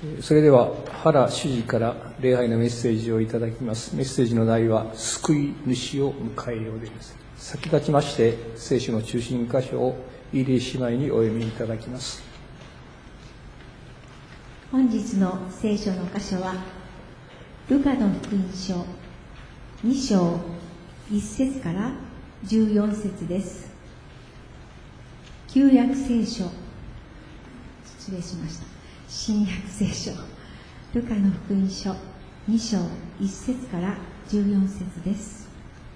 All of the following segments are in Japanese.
それでは原主事から礼拝のメッセージをいただきます。メッセージの題は救い主を迎えようです。先立ちまして聖書の中心箇所をイリー姉妹にお読みいただきます。 本日の聖書の箇所はルカの福音書2章1節から14節です。旧約聖書、失礼しました。新約聖書ルカの福音書2章1節から14節です。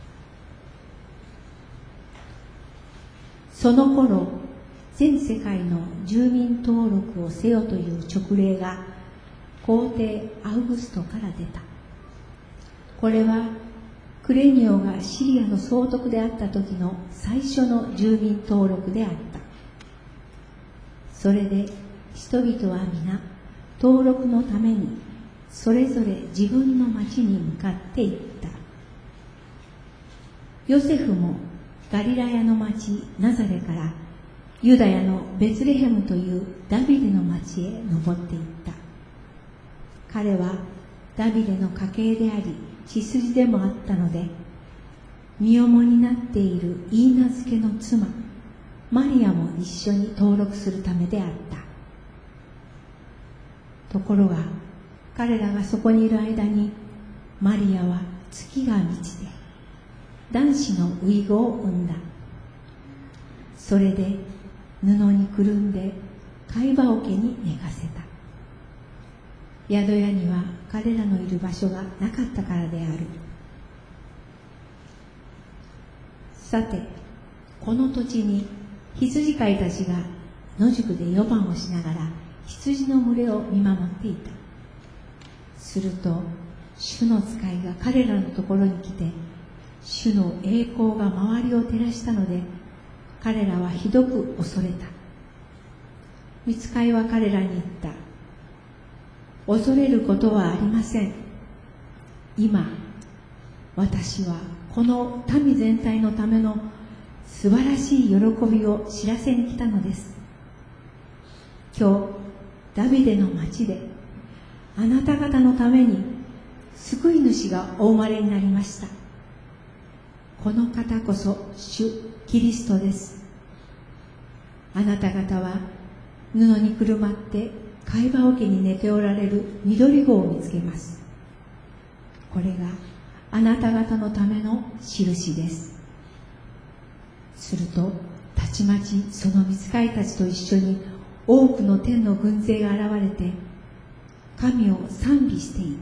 その頃、全世界の住民登録をせよという勅令が皇帝アウグストから出た。これはクレニオがシリアの総督であった時の最初の住民登録であった。それで人々は皆登録のためにそれぞれ自分の町に向かって行った。ヨセフもガリラヤの町ナザレからユダヤのベツレヘムというダビデの町へ登っていった。彼はダビデの家系であり血筋でもあったので、身重になっているイーナ漬けの妻マリアも一緒に登録するためであった。ところが彼らがそこにいる間にマリアは月が満ちて男子の遺子を産んだ。それで布にくるんで貝羽桶に寝かせた。宿屋には彼らのいる場所がなかったからである。さて、この土地に羊飼いたちが野宿で夜番をしながら羊の群れを見守っていた。すると主の使いが彼らのところに来て、主の栄光が周りを照らしたので、彼らはひどく恐れた。御使いは彼らに言った。恐れることはありません。今私はこの民全体のための素晴らしい喜びを知らせに来たのです。今日ダビデの町であなた方のために救い主がお生まれになりました。この方こそ主キリストです。あなた方は布にくるまって貝羽桶に寝ておられる緑子を見つけます。これがあなた方のための印です。するとたちまちその御使いたちと一緒に多くの天の軍勢が現れて神を賛美していった。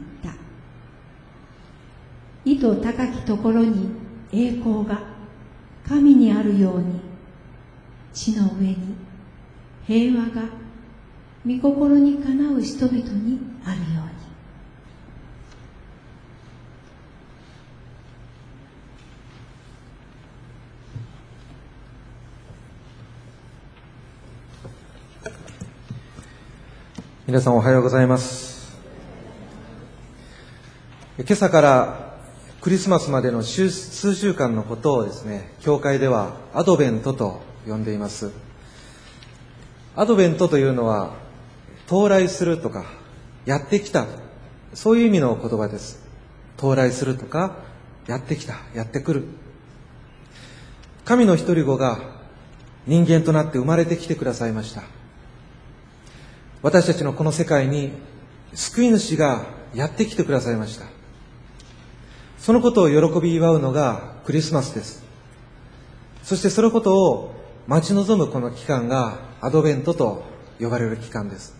意図高きところに栄光が神にあるように、地の上に平和が御心にかなう人々にあるように。 皆さんおはようございます。今朝からクリスマスまでの数週間のことをですね、教会ではアドベントと呼んでいます。アドベントというのは到来するとかやってきた、そういう意味の言葉です。到来するとかやってきた、やってくる。神の一人子が人間となって生まれてきてくださいました。私たちのこの世界に救い主がやってきてくださいました。そのことを喜び祝うのがクリスマスです。そしてそのことを待ち望むこの期間がアドベントと呼ばれる期間です。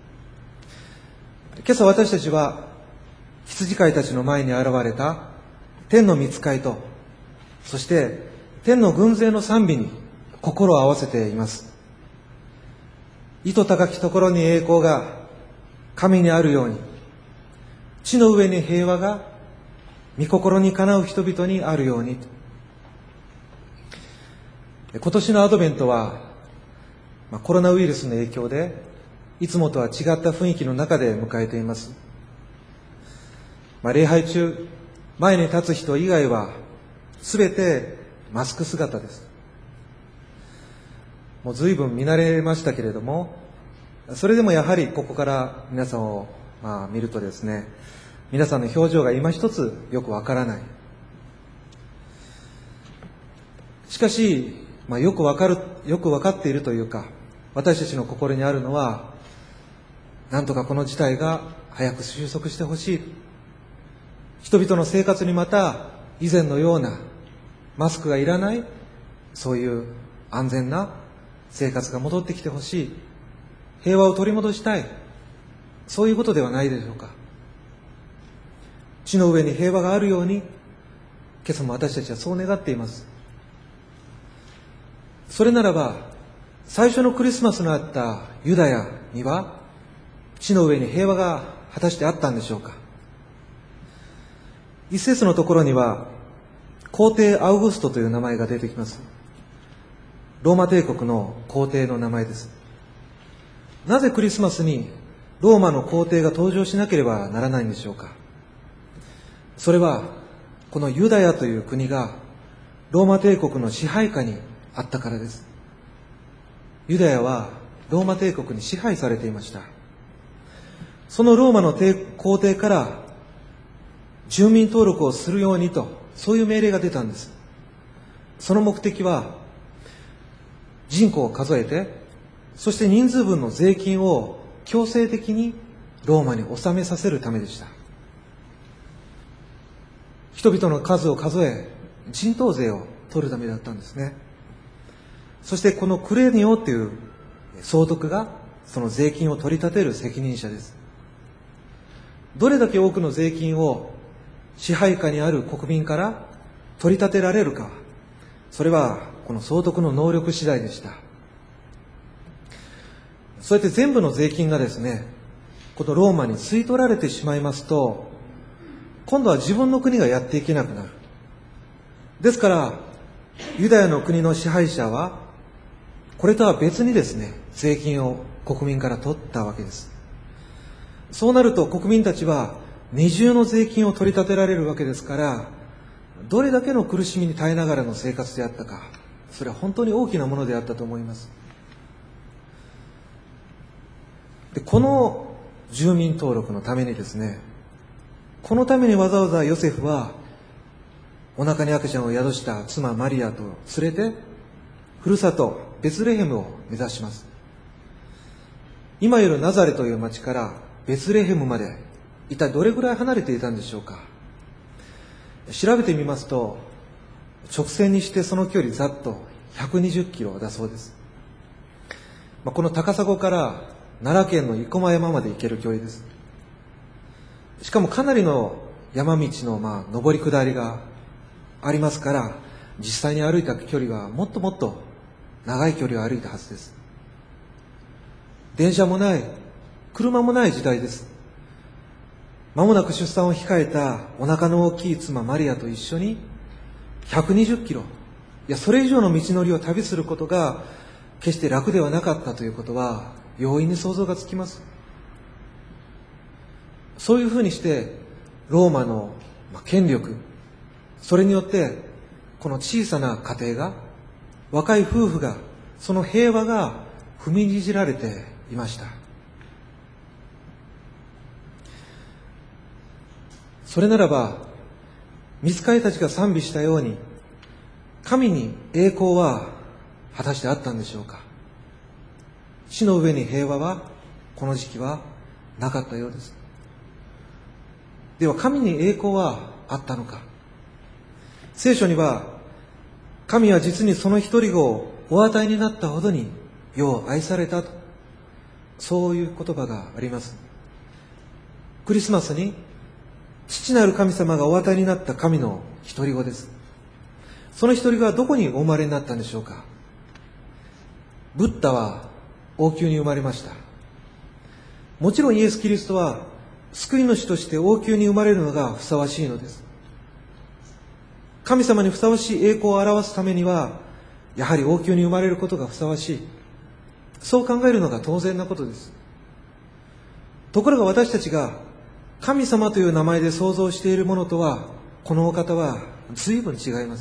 今朝私たちは羊飼いたちの前に現れた天の御使いと、そして天の軍勢の賛美に心を合わせています。意図高きところに栄光が神にあるように、地の上に平和が御心にかなう人々にあるように。今年のアドベントは、コロナウイルスの影響でいつもとは違った雰囲気の中で迎えています。礼拝中、前に立つ人以外はすべてマスク姿です。もう随分見慣れましたけれども、 それでもやはりここから皆さんを見るとですね、皆さんの表情が今一つよくわからない。しかし、よくわかっているというか、私たちの心にあるのは、なんとかこの事態が早く収束してほしい。人々の生活にまた以前のようなマスクがいらない、そういう安全な生活が戻ってきてほしい。平和を取り戻したい。そういうことではないでしょうか。地の上に平和があるように、今朝も私たちはそう願っています。それならば、最初のクリスマスのあったユダヤには、地の上に平和が果たしてあったんでしょうか。一節のところには、皇帝アウグストという名前が出てきます。ローマ帝国の皇帝の名前です。なぜクリスマスにローマの皇帝が登場しなければならないんでしょうか。それは、このユダヤという国がローマ帝国の支配下にあったからです。ユダヤはローマ帝国に支配されていました。そのローマの皇帝から住民登録をするようにと、そういう命令が出たんです。その目的は、人口を数えて、そして人数分の税金を強制的にローマに納めさせるためでした。人々の数を数え、人頭税を取るためだったんですね。そしてこのクレニオという総督がその税金を取り立てる責任者です。どれだけ多くの税金を支配下にある国民から取り立てられるか、それはこの総督の能力次第でした。そうやって全部の税金がですね、このローマに吸い取られてしまいますと、今度は自分の国がやっていけなくなる。ですから、ユダヤの国の支配者は、これとは別にですね、税金を国民から取ったわけです。そうなると国民たちは二重の税金を取り立てられるわけですから、どれだけの苦しみに耐えながらの生活であったか、それは本当に大きなものであったと思います。で、この住民登録のためにですね、このためにわざわざヨセフはお腹に赤ちゃんを宿した妻マリアと連れて、ふるさとベツレヘムを目指します。今いるナザレという町からベツレヘムまで一体どれぐらい離れていたんでしょうか。調べてみますと、直線にしてその距離ざっと120キロだそうです。この高砂から奈良県の生駒山まで行ける距離です。しかもかなりの山道の上り下りがありますから、実際に歩いた距離はもっともっと長い距離を歩いたはずです。電車もない、車もない時代です。間もなく出産を控えたお腹の大きい妻マリアと一緒に120キロ、それ以上の道のりを旅することが決して楽ではなかったということは容易に想像がつきます。そういうふうにしてローマの権力、それによってこの小さな家庭が、若い夫婦が、その平和が踏みにじられていました。それならば、御使いたちが賛美したように、神に栄光は果たしてあったんでしょうか。地の上に平和はこの時期はなかったようです。では神に栄光はあったのか。聖書には、神は実にその一人子をお与えになったほどに世を愛されたと、そういう言葉があります。クリスマスに父なる神様がお与えになった神の一人子です。その一人子はどこにお生まれになったんでしょうか。ブッダは王宮に生まれました。もちろんイエス・キリストは救い主として王宮に生まれるのがふさわしいのです。神様にふさわしい栄光を表すためには、やはり王宮に生まれることがふさわしい。そう考えるのが当然なことです。ところが私たちが神様という名前で想像しているものとは、このお方は随分違います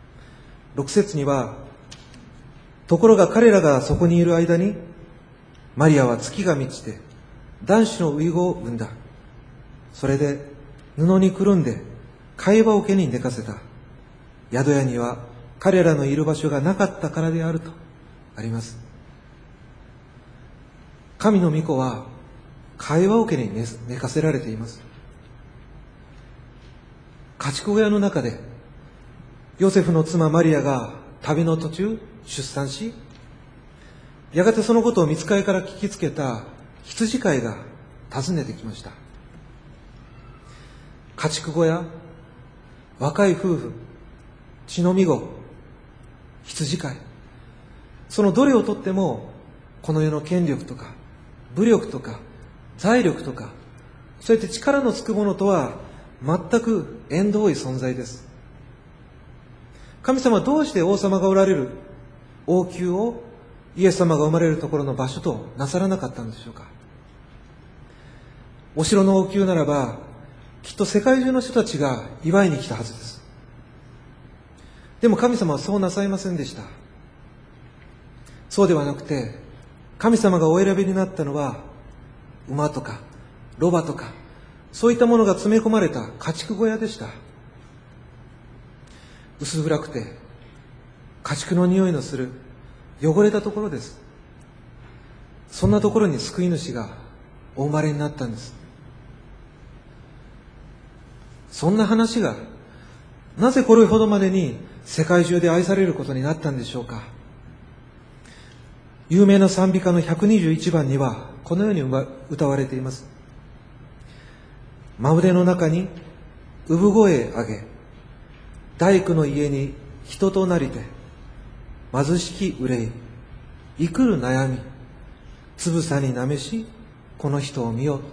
。6節には、ところが彼らがそこにいる間に、 マリアは月が満ちて男子の遺子を産んだ。それで布にくるんで貝羽桶に寝かせた。宿屋には彼らのいる場所がなかったからであるとあります。神の御子は貝羽桶に寝かせられています。家畜小屋の中でヨセフの妻マリアが旅の途中出産し、やがてそのことを御使いから聞きつけた羊飼いが訪ねてきました。家畜小屋、若い夫婦、血のみ子、羊飼い、そのどれをとってもこの世の権力とか武力とか財力とか、そうやって力のつくものとは全く縁遠い存在です。神様はどうして王様がおられる王宮をイエス様が生まれるところの場所となさらなかったのでしょうか。お城の王宮ならばきっと世界中の人たちが祝いに来たはずです。でも神様はそうなさいませんでした。そうではなくて、神様がお選びになったのは馬とかロバとかそういったものが詰め込まれた家畜小屋でした。薄暗くて家畜の匂いのする汚れたところです。そんなところに救い主がお生まれになったんです。そんな話がなぜこれほどまでに世界中で愛されることになったんでしょうか。有名な賛美歌の121番にはこのように歌われています。真腕の中に産声上げ、大工の家に人となりて、貧しき憂い、いくる悩み、つぶさになめし、この人を見よ。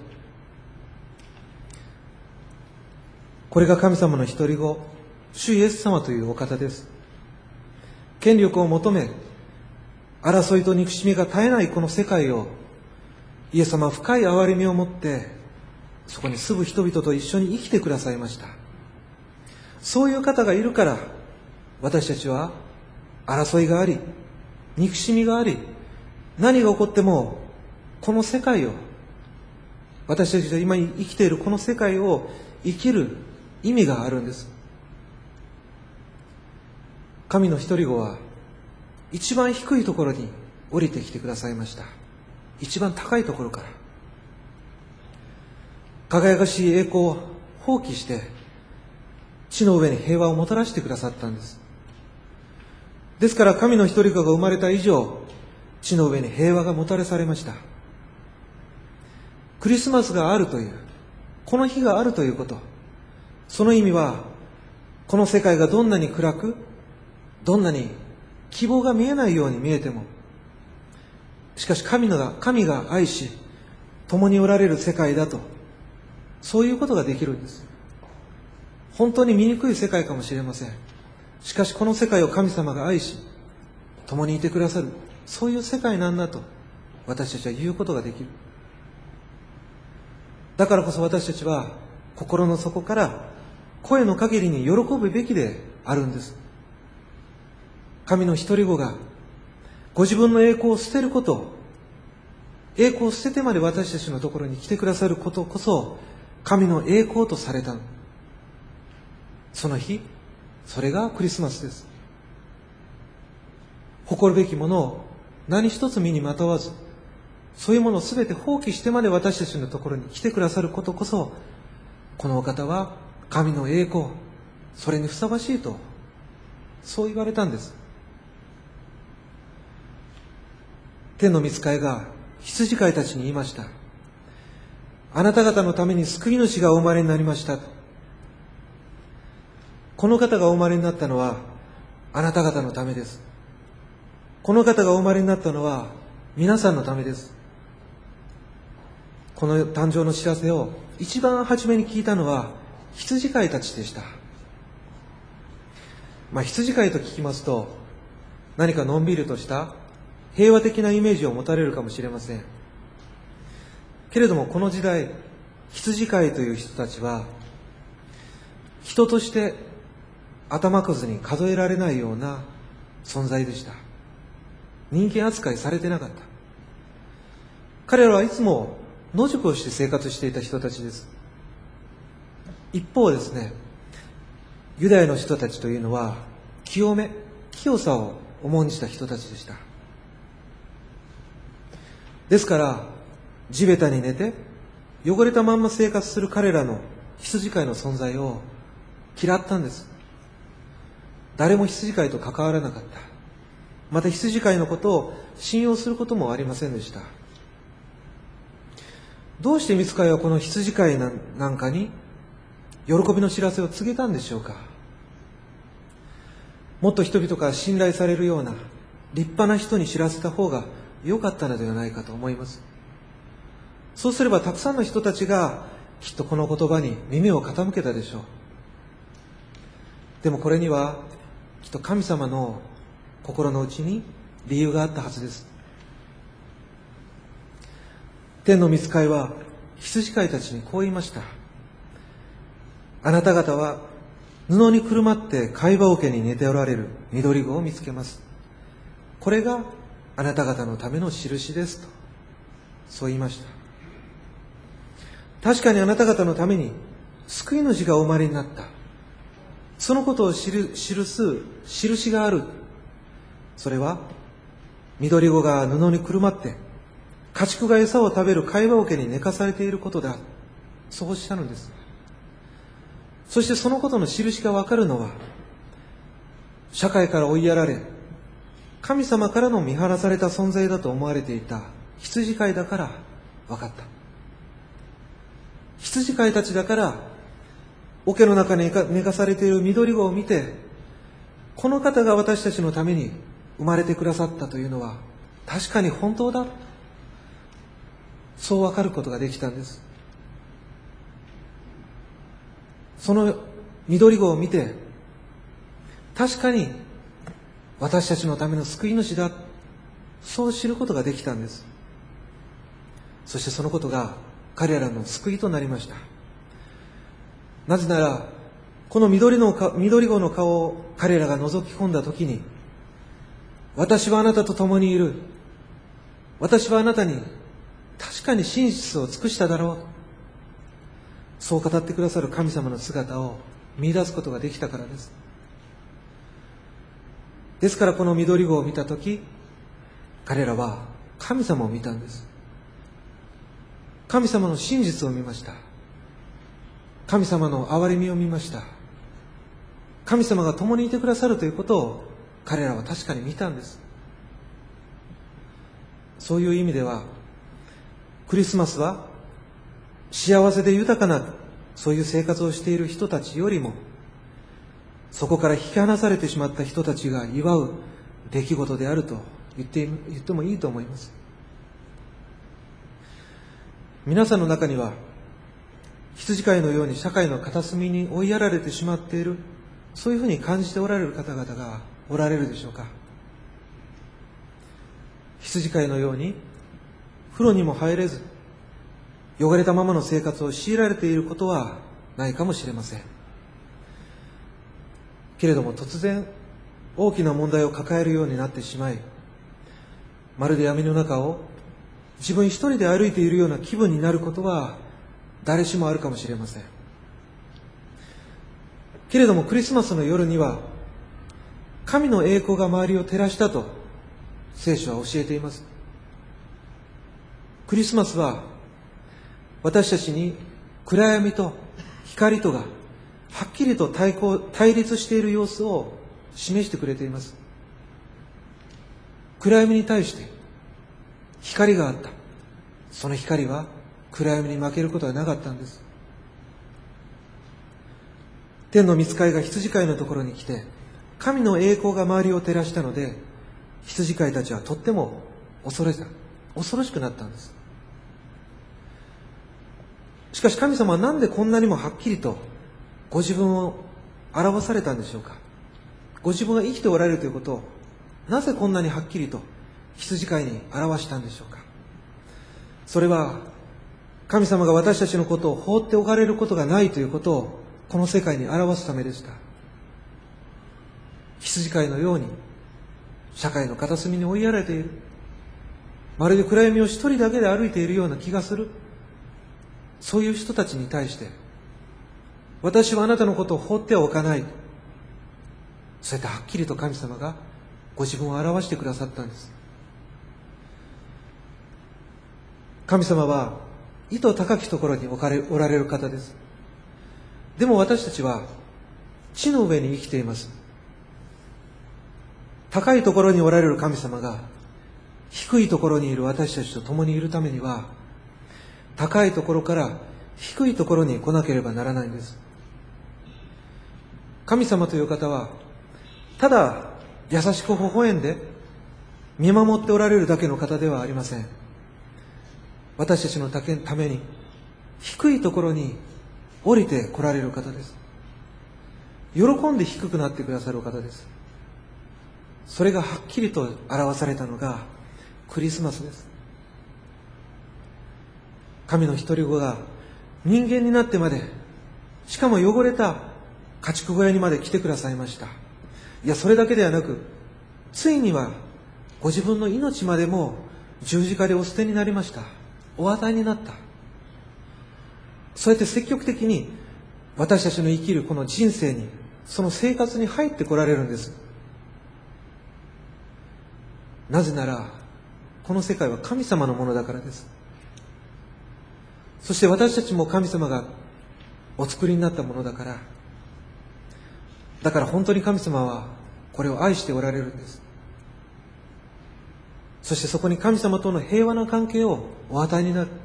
これが神様の一人子、主イエス様というお方です。権力を求め、争いと憎しみが絶えないこの世界を、イエス様は深い憐れみを持って、そこに住む人々と一緒に生きてくださいました。そういう方がいるから、私たちは争いがあり、憎しみがあり、何が起こっても、この世界を、私たちが今生きているこの世界を生きる意味があるんです。神の一人子は、一番低いところに降りてきてくださいました。一番高いところから。輝かしい栄光を放棄して、地の上に平和をもたらしてくださったんです。ですから神の一人子が生まれた以上、地の上に平和がもたらされました。クリスマスがあるという、この日があるということ、その意味は、この世界がどんなに暗く、どんなに希望が見えないように見えても、しかし神が愛し、共におられる世界だと、そういうことができるんです。本当に醜い世界かもしれません。しかしこの世界を神様が愛し、共にいてくださる、そういう世界なんだと、私たちは言うことができる。だからこそ私たちは、心の底から声の限りに喜ぶべきであるんです。神の一人子が、ご自分の栄光を捨てること、栄光を捨ててまで私たちのところに来てくださることこそ、神の栄光とされた。その日、それがクリスマスです。誇るべきものを何一つ身にまとわず、そういうものをすべて放棄してまで私たちのところに来てくださることこそ、このお方は神の栄光、それにふさわしいと、そう言われたんです。天の御使いが羊飼いたちに言いました。あなた方のために救い主がお生まれになりましたと。この方がお生まれになったのはあなた方のためです。この方がお生まれになったのは皆さんのためです。この誕生の知らせを一番初めに聞いたのは羊飼いたちでした。羊飼いと聞きますと何かのんびりとした平和的なイメージを持たれるかもしれません。けれどもこの時代、羊飼いという人たちは人として頭数に数えられないような存在でした。人間扱いされてなかった。 彼らはいつも野宿をして生活していた人たちです。一方ですね、ユダヤの人たちというのは清さを重んじた人たちでした。ですから地べたに寝て汚れたまんま生活する彼らの羊飼いの存在を嫌ったんです。誰も羊飼いと関わらなかった。また羊飼いのことを信用することもありませんでした。どうしてミツカイはこの羊飼いなんかに喜びの知らせを告げたんでしょうか。もっと人々から信頼されるような立派な人に知らせた方が良かったのではないかと思います。そうすればたくさんの人たちがきっとこの言葉に耳を傾けたでしょう。でもこれにはきっと神様の心の内に理由があったはずです。天の御使いは羊飼いたちにこう言いました。あなた方は布にくるまって貝羽桶に寝ておられる緑子を見つけます。これがあなた方のための印ですと、そう言いました。確かにあなた方のために救い主がお生まれになった。そのことを記す印がある。それは緑子が布にくるまって家畜が餌を食べる貝羽桶に寝かされていることだ。そうしたのです。そしてそのことの印がわかるのは、社会から追いやられ神様からの見放された存在だと思われていた羊飼いだからわかった。羊飼いたちだから桶の中に寝かされている緑子を見て、この方が私たちのために生まれてくださったというのは確かに本当だ、そう分かることができたんです。その緑子を見て、確かに私たちのための救い主だ、そう知ることができたんです。そしてそのことが彼らの救いとなりました。なぜならこの緑子の顔を彼らが覗き込んだときに、私はあなたと共にいる、私はあなたに確かに真実を尽くしただろう、そう語ってくださる神様の姿を見出すことができたからです。ですからこの緑子を見たとき、彼らは神様を見たんです。神様の真実を見ました。神様の憐れみを見ました。神様が共にいてくださるということを彼らは確かに見たんです。そういう意味ではクリスマスは幸せで豊かなそういう生活をしている人たちよりも、そこから引き離されてしまった人たちが祝う出来事であると言ってもいいと思います。皆さんの中には羊飼いのように社会の片隅に追いやられてしまっている、そういうふうに感じておられる方々がおられるでしょうか。羊飼いのように風呂にも入れず汚れたままの生活を強いられていることはないかもしれません。けれども突然大きな問題を抱えるようになってしまい、まるで闇の中を自分一人で歩いているような気分になることは誰しもあるかもしれません。けれどもクリスマスの夜には神の栄光が周りを照らしたと聖書は教えています。クリスマスは私たちに暗闇と光とがはっきりと対立している様子を示してくれています。暗闇に対して光があった。その光は暗闇に負けることはなかったんです。天の御使いが羊飼いのところに来て神の栄光が周りを照らしたので、羊飼いたちはとっても恐ろしくなったんです。しかし神様はなんでこんなにもはっきりとご自分を表されたんでしょうか。ご自分が生きておられるということをなぜこんなにはっきりと羊飼いに表したんでしょうか。それは神様が私たちのことを放っておかれることがないということをこの世界に表すためでした。羊飼いのように社会の片隅に追いやられている、 まるで暗闇を一人だけで歩いているような気がする。そういう人たちに対して、私はあなたのことを放ってはおかない。そうやってはっきりと神様がご自分を表してくださったんです。神様は意図高きところにおられる方です。でも私たちは地の上に生きています。高いところにおられる神様が低いところにいる私たちと共にいるためには、高いところから低いところに来なければならないんです。神様という方はただ優しく微笑んで見守っておられるだけの方ではありません。私たちのために低いところに降りて来られる方です。喜んで低くなってくださる方です。それがはっきりと表されたのがクリスマスです。神の一人子が人間になってまで、しかも汚れた家畜小屋にまで来てくださいました。いや、それだけではなく、ついにはご自分の命までも十字架でお捨てになりました。お与えになった。そうやって積極的に私たちの生きるこの人生に、その生活に入ってこられるんです。なぜならこの世界は神様のものだからです。そして私たちも神様がお作りになったものだから、だから本当に神様はこれを愛しておられるんです。そしてそこに神様との平和な関係をお与えになる。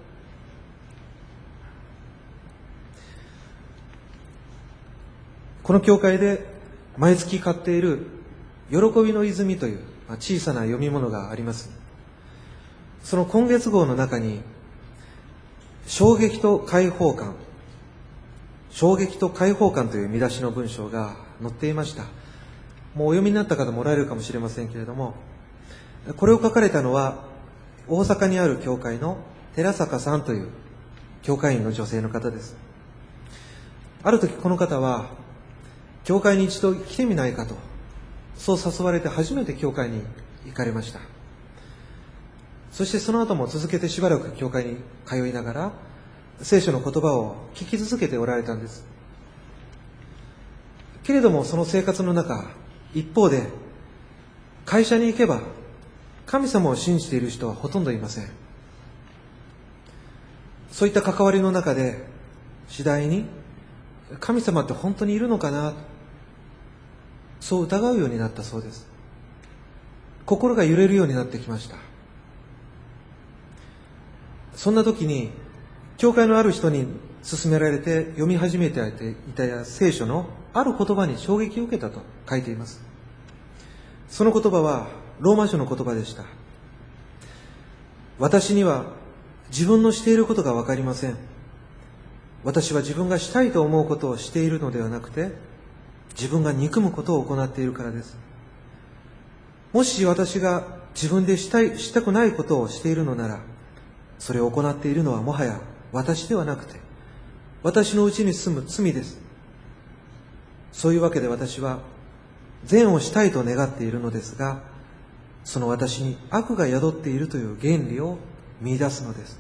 この教会で毎月買っている喜びの泉という小さな読み物があります。その今月号の中に衝撃と解放感という見出しの文章が載っていました。もうお読みになった方もおられるかもしれませんけれども、これを書かれたのは大阪にある教会の寺坂さんという教会員の女性の方です。ある時この方は教会に一度来てみないかと、そう誘われて初めて教会に行かれました。そしてその後も続けてしばらく教会に通いながら聖書の言葉を聞き続けておられたんです。けれどもその生活の中、一方で会社に行けば神様を信じている人はほとんどいません。そういった関わりの中で次第に神様って本当にいるのかな、そう疑うようになったそうです。心が揺れるようになってきました。そんな時に教会のある人に勧められて読み始めていた聖書のある言葉に衝撃を受けたと書いています。その言葉はローマ書の言葉でした。私には自分のしていることがわかりません。私は自分がしたいと思うことをしているのではなくて、自分が憎むことを行っているからです。もし私が自分でしたくないことをしているのなら、それを行っているのはもはや私ではなくて、私のうちに住む罪です。そういうわけで私は善をしたいと願っているのですが、その私に悪が宿っているという原理を見出すのです。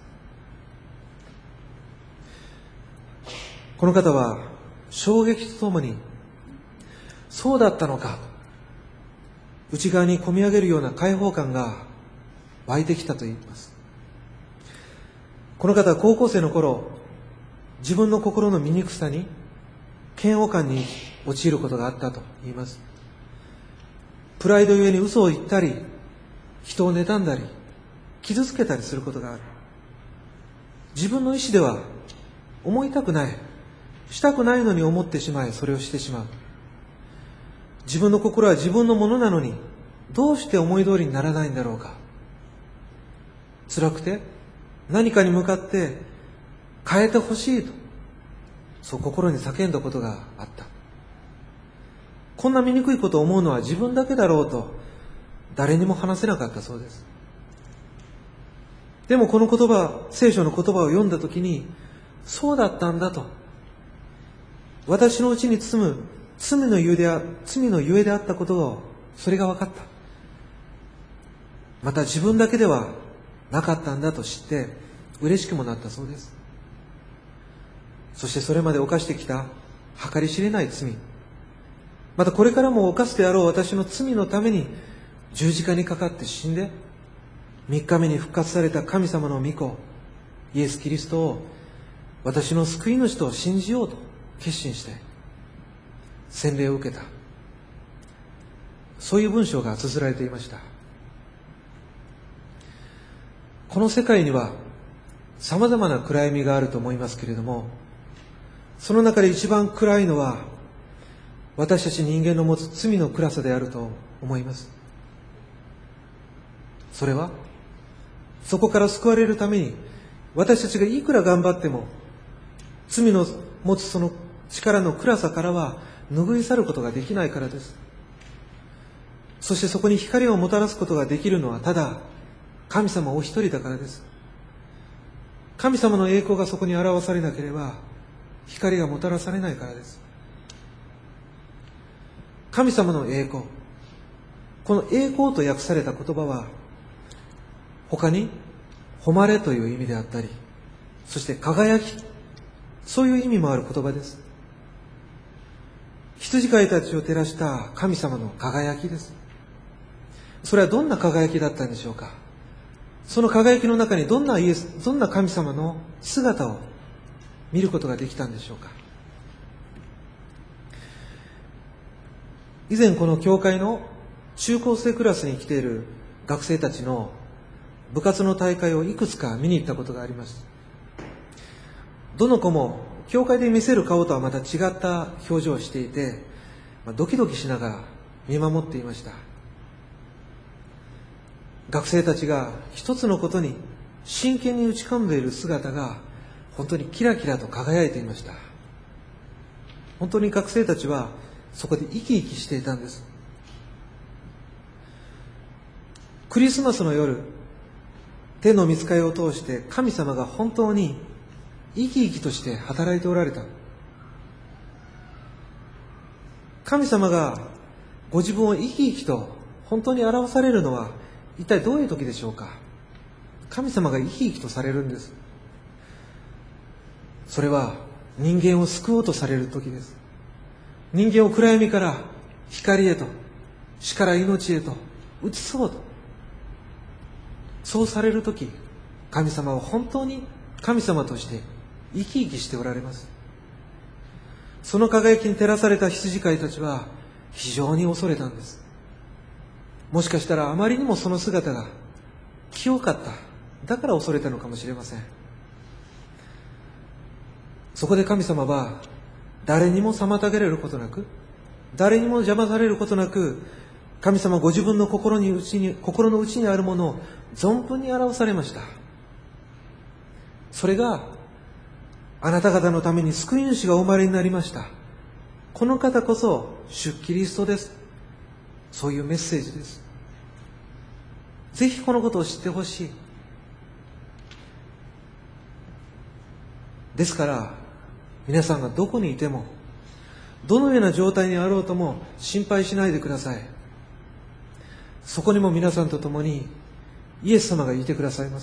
この方は衝撃とともに、そうだったのか、内側に込み上げるような解放感が湧いてきたと言います。この方は高校生の頃、自分の心の醜さに嫌悪感に陥ることがあったと言います。プライドゆえに嘘を言ったり、人を妬んだり傷つけたりすることがある。自分の意思では思いたくない、したくないのに思ってしまい、それをしてしまう。自分の心は自分のものなのに、どうして思い通りにならないんだろうか。辛くて何かに向かって変えてほしいと、そう心に叫んだことがあった。こんな醜いことを思うのは自分だけだろうと、誰にも話せなかったそうです。でもこの言葉、聖書の言葉を読んだときに、そうだったんだと、私のうちに住む罪のゆえであったことを、それが分かった。また自分だけではなかったんだと知って嬉しくもなったそうです。そしてそれまで犯してきた計り知れない罪、またこれからも犯すであろう私の罪のために十字架にかかって死んで、3日目に復活された神様の御子イエス・キリストを私の救い主と信じようと決心して洗礼を受けた、そういう文章が綴られていました。この世界には様々な暗闇があると思いますけれども、その中で一番暗いのは私たち人間の持つ罪の暗さであると思います。それはそこから救われるために私たちがいくら頑張っても罪の持つその力の暗さからは拭い去ることができないからです。そしてそこに光をもたらすことができるのはただ神様お一人だからです。神様の栄光がそこに表されなければ光がもたらされないからです。神様の栄光、この栄光と訳された言葉は他に誉れという意味であったり、そして輝き、そういう意味もある言葉です。羊飼いたちを照らした神様の輝きです。それはどんな輝きだったんでしょうか。その輝きの中にどんな神様の姿を見ることができたんでしょうか。以前この教会の中高生クラスに来ている学生たちの部活の大会をいくつか見に行ったことがあります。どの子も教会で見せる顔とはまた違った表情をしていて、ドキドキしながら見守っていました。学生たちが一つのことに真剣に打ち込んでいる姿が本当にキラキラと輝いていました。本当に学生たちはそこで生き生きしていたんです。クリスマスの夜、天の御使いを通して神様が本当に生き生きとして働いておられた。神様がご自分を生き生きと本当に表されるのは一体どういう時でしょうか。神様が生き生きとされるんです。それは人間を救おうとされる時です。人間を暗闇から光へと、死から命へと移そうと、そうされる時、神様は本当に神様として生き生きしておられます。その輝きに照らされた羊飼いたちは非常に恐れたんです。もしかしたらあまりにもその姿が清かった、だから恐れたのかもしれません。そこで神様は誰にも妨げられることなく、誰にも邪魔されることなく、神様ご自分の心の内にあるものを存分に表されました。それがあなた方のために救い主がお生まれになりました、この方こそ主キリストです、そういうメッセージです。ぜひこのことを知ってほしい。ですから皆さんがどこにいても、どのような状態にあろうとも心配しないでください。そこにも皆さんと共にイエス様がいてくださいます。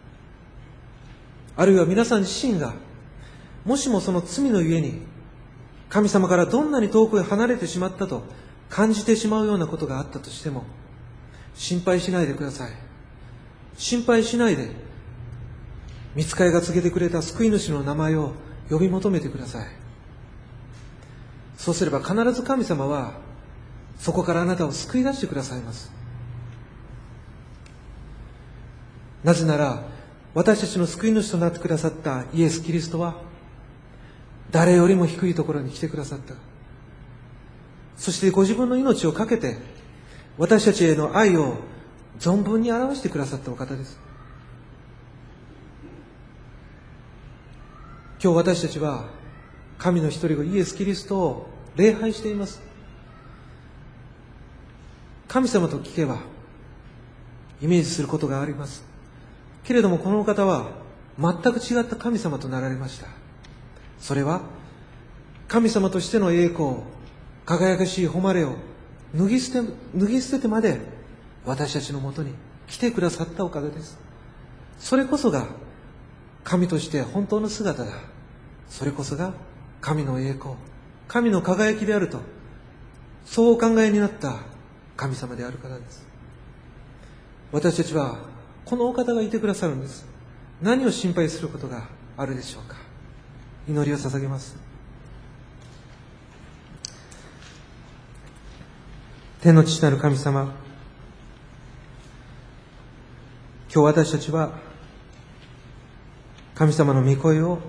あるいは皆さん自身がもしもその罪のゆえに神様からどんなに遠くへ離れてしまったと感じてしまうようなことがあったとしても、心配しないでください。心配しないで、御使いが告げてくれた救い主の名前を呼び求めてください。そうすれば必ず神様はそこからあなたを救い出してくださいます。なぜなら私たちの救い主となってくださったイエス・キリストは誰よりも低いところに来てくださった。そしてご自分の命を懸けて私たちへの愛を存分に表してくださったお方です。今日私たちは神の一人子イエス・キリストを礼拝しています。神様と聞けばイメージすることがあります。けれどもこのお方は全く違った神様となられました。それは神様としての栄光、輝かしい誉れを脱ぎ捨ててまで私たちのもとに来てくださったおかげです。 それこそが神として本当の姿だ。それこそが神の栄光、神の輝きであると、そうお考えになった神様であるからです。私たちはこのお方がいてくださるんです。何を心配することがあるでしょうか。祈りを捧げます。天の父なる神様、今日私たちは神様の御声を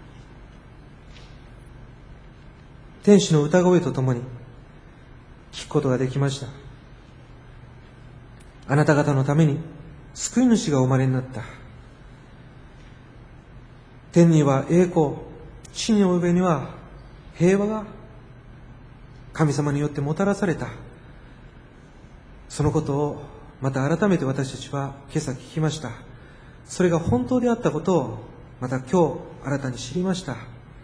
天使の歌声とともに聞くことができました。あなた方のために救い主がお生まれになった。天には栄光、地の上には平和が神様によってもたらされた。そのことをまた改めて私たちは今朝聞きました。それが本当であったことをまた今日新たに知りました。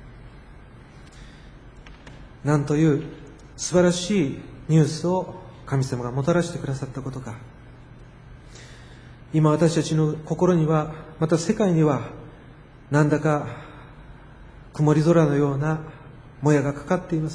なんという素晴らしいニュースを神様がもたらしてくださったことか。今私たちの心には、また世界には、なんだか曇り空のようなもやがかかっています。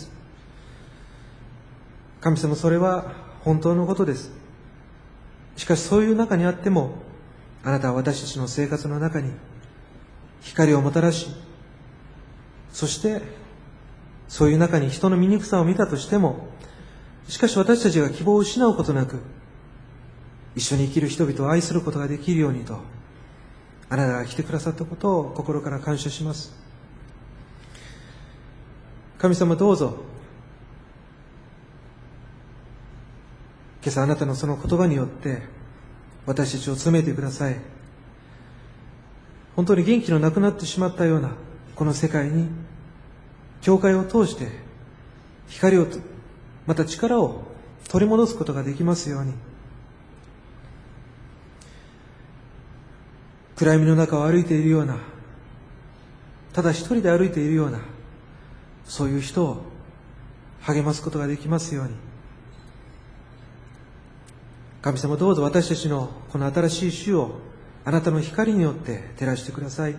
神様、それは本当のことです。しかしそういう中にあっても、あなたは私たちの生活の中に光をもたらし、そしてそういう中に人の醜さを見たとしても、しかし私たちが希望を失うことなく、一緒に生きる人々を愛することができるようにと、あなたが来てくださったことを心から感謝します。神様、どうぞ今朝あなたのその言葉によって私たちを詰めてください。本当に元気のなくなってしまったようなこの世界に、教会を通して光をまた力を取り戻すことができますように。暗闇の中を歩いているような、ただ一人で歩いているような、そういう人を励ますことができますように。神様、どうぞ私たちのこの新しい週をあなたの光によって照らしてください。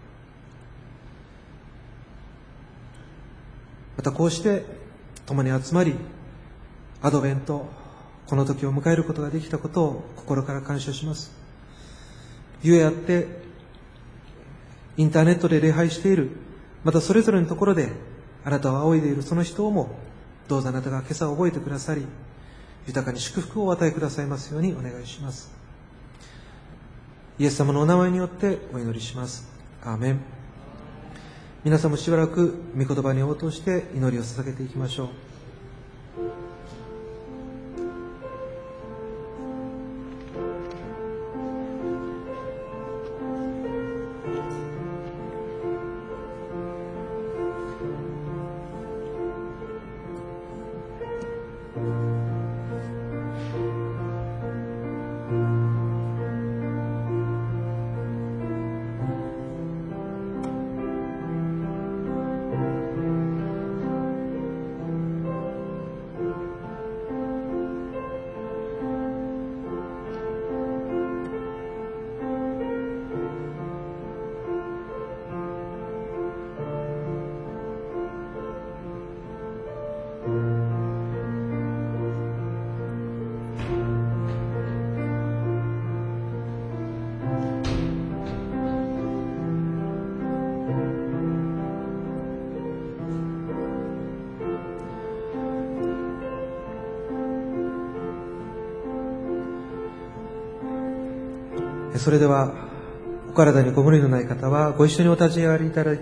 またこうして共に集まり、アドベント、この時を迎えることができたことを心から感謝します。ゆえあってインターネットで礼拝している、またそれぞれのところであなたを仰いでいるその人をも、どうぞあなたが今朝覚えてくださり、豊かに祝福をお与えくださいますようにお願いします。イエス様のお名前によってお祈りします。アーメン。皆さんもしばらく御言葉に応答して祈りを捧げていきましょう。それではお体にご無理のない方はご一緒にお立ち上がりいただいて